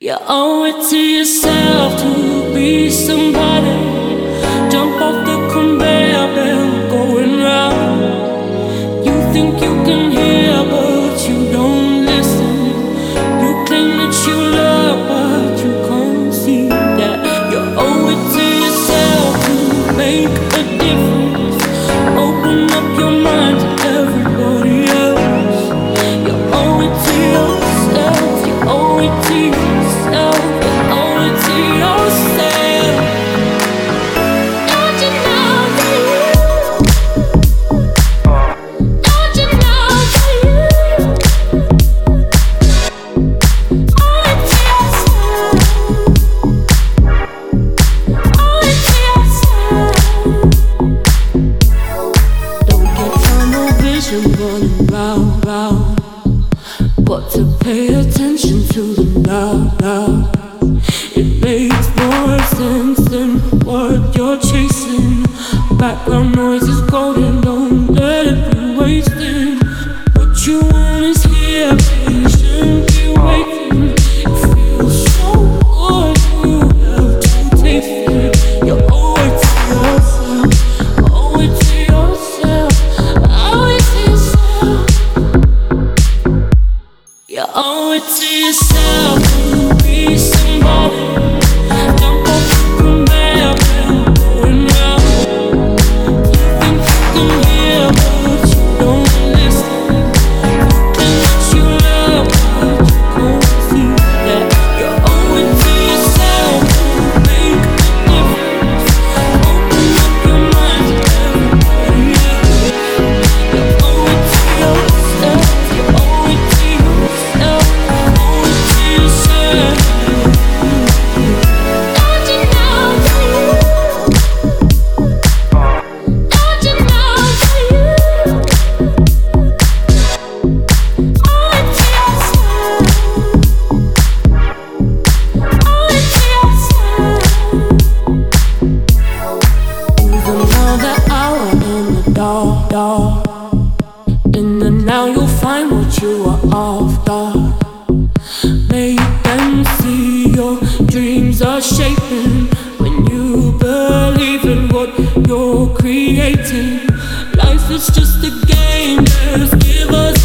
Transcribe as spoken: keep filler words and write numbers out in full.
You owe it to yourself to be somebody. Jump off the conveyor belt going round. You think you can hear, but you don't listen. You claim that you love, but you can't see that. You owe it to yourself to make a difference. Open up your mind to everybody else. You owe it to yourself. You owe it to yourself. Running round, round, but to pay attention to the now, now. It makes more sense than what you're chasing. Background noise is golden, don't let it be wasted. What you want is here, patiently waiting. It feels so good, you have to taste it. You owe it to yourself, owe it to yourself. You owe it to yourself to be somebody. Jump off the conveyor belt going round. You think you can hear, but you don't listen. You claim that you love, but you can't see that. You owe it to yourself to make a difference. Open up your mind to everybody else. You owe it to yourself. You owe it to yourself. In the now you'll find what you are after. Make them see your dreams are shaping when you believe in what you're creating. Life is just a game, just give us